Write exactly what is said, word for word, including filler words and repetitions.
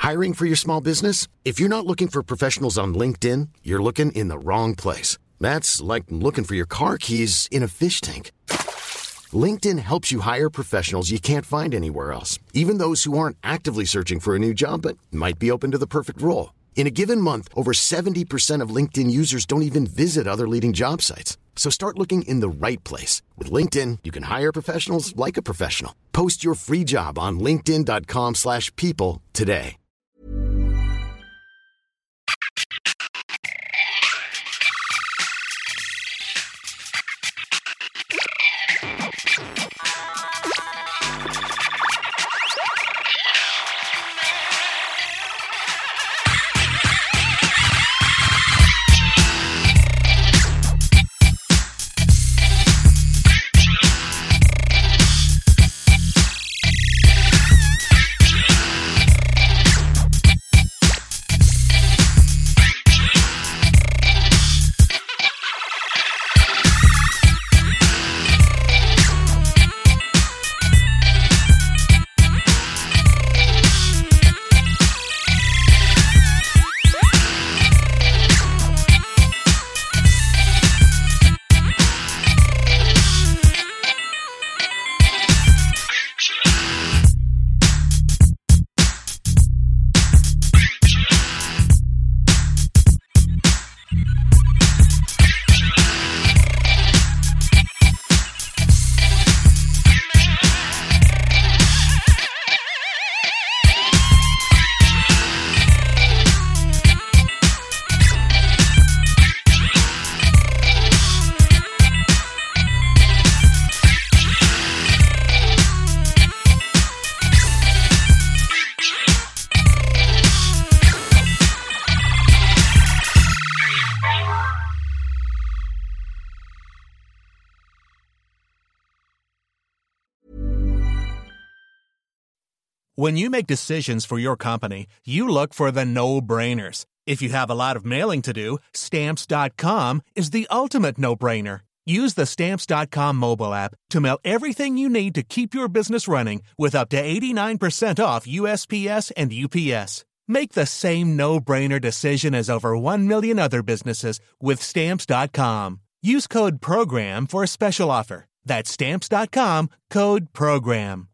Hiring for your small business? If you're not looking for professionals on LinkedIn, you're looking in the wrong place. That's like looking for your car keys in a fish tank. LinkedIn helps you hire professionals you can't find anywhere else, even those who aren't actively searching for a new job but might be open to the perfect role. In a given month, over seventy percent of LinkedIn users don't even visit other leading job sites. So start looking in the right place. With LinkedIn, you can hire professionals like a professional. Post your free job on linkedin.com slash people today. When you make decisions for your company, you look for the no-brainers. If you have a lot of mailing to do, Stamps dot com is the ultimate no-brainer. Use the Stamps dot com mobile app to mail everything you need to keep your business running with up to eighty-nine percent off U S P S and U P S. Make the same no-brainer decision as over one million other businesses with Stamps dot com. Use code PROGRAM for a special offer. That's Stamps dot com, code PROGRAM.